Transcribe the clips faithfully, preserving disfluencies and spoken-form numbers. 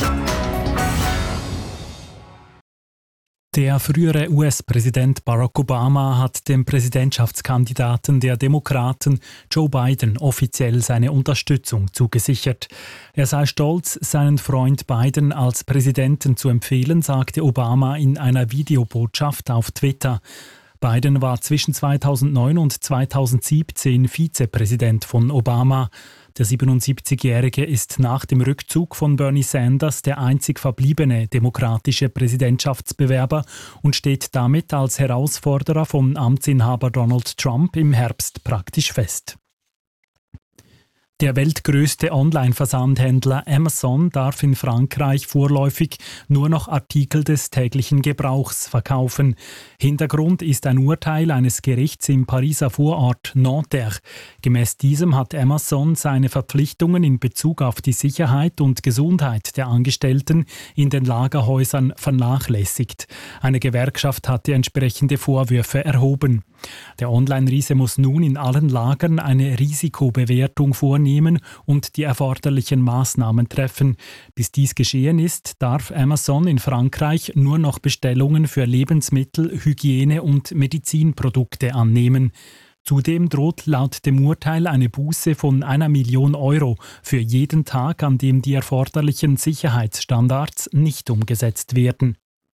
Der frühere U S-Präsident Barack Obama hat dem Präsidentschaftskandidaten der Demokraten Joe Biden offiziell seine Unterstützung zugesichert. Er sei stolz, seinen Freund Biden als Präsidenten zu empfehlen, sagte Obama in einer Videobotschaft auf Twitter. Biden war zwischen zweitausendneun und zweitausendsiebzehn Vizepräsident von Obama. Der siebenundsiebzigjährige ist nach dem Rückzug von Bernie Sanders der einzig verbliebene demokratische Präsidentschaftsbewerber und steht damit als Herausforderer von Amtsinhaber Donald Trump im Herbst praktisch fest. Der weltgrößte Online-Versandhändler Amazon darf in Frankreich vorläufig nur noch Artikel des täglichen Gebrauchs verkaufen. Hintergrund ist ein Urteil eines Gerichts im Pariser Vorort Nanterre. Gemäß diesem hat Amazon seine Verpflichtungen in Bezug auf die Sicherheit und Gesundheit der Angestellten in den Lagerhäusern vernachlässigt. Eine Gewerkschaft hatte entsprechende Vorwürfe erhoben. Der Online-Riese muss nun in allen Lagern eine Risikobewertung vornehmen und die erforderlichen Maßnahmen treffen. Bis dies geschehen ist, darf Amazon in Frankreich nur noch Bestellungen für Lebensmittel, Hygiene- und Medizinprodukte annehmen. Zudem droht laut dem Urteil eine Buße von einer Million Euro für jeden Tag, an dem die erforderlichen Sicherheitsstandards nicht umgesetzt werden.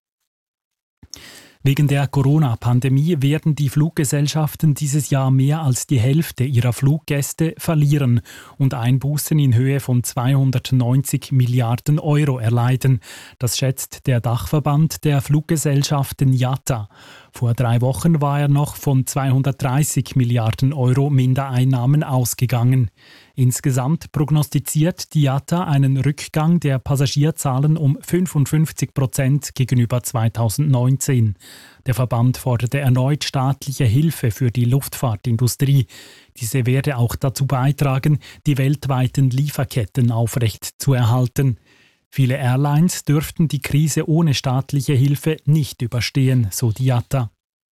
Wegen der Corona-Pandemie werden die Fluggesellschaften dieses Jahr mehr als die Hälfte ihrer Fluggäste verlieren und Einbußen in Höhe von zweihundertneunzig Milliarden Euro erleiden. Das schätzt der Dachverband der Fluggesellschaften I A T A. Vor drei Wochen war er noch von zweihundertdreißig Milliarden Euro Mindereinnahmen ausgegangen. Insgesamt prognostiziert die I A T A einen Rückgang der Passagierzahlen um fünfundfünfzig Prozent gegenüber zweitausendneunzehn. Der Verband forderte erneut staatliche Hilfe für die Luftfahrtindustrie. Diese werde auch dazu beitragen, die weltweiten Lieferketten aufrechtzuerhalten. Viele Airlines dürften die Krise ohne staatliche Hilfe nicht überstehen, so die I A T A.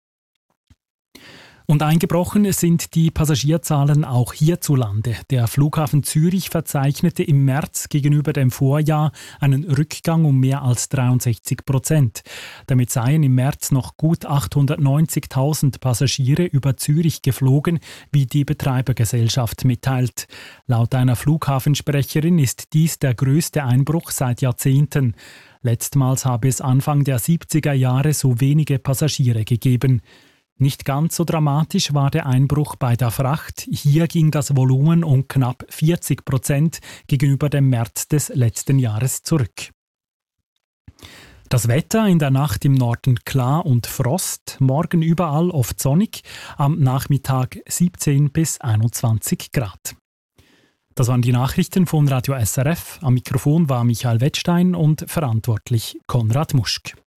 Und eingebrochen sind die Passagierzahlen auch hierzulande. Der Flughafen Zürich verzeichnete im März gegenüber dem Vorjahr einen Rückgang um mehr als dreiundsechzig Prozent. Damit seien im März noch gut achthundertneunzigtausend Passagiere über Zürich geflogen, wie die Betreibergesellschaft mitteilt. Laut einer Flughafensprecherin ist dies der größte Einbruch seit Jahrzehnten. Letztmals habe es Anfang der siebziger Jahre so wenige Passagiere gegeben. Nicht ganz so dramatisch war der Einbruch bei der Fracht. Hier ging das Volumen um knapp vierzig Prozent gegenüber dem März des letzten Jahres zurück. Das Wetter in der Nacht im Norden klar und Frost, morgen überall oft sonnig, am Nachmittag siebzehn bis einundzwanzig Grad. Das waren die Nachrichten von Radio S R F. Am Mikrofon war Michael Wettstein und verantwortlich Konrad Muschk.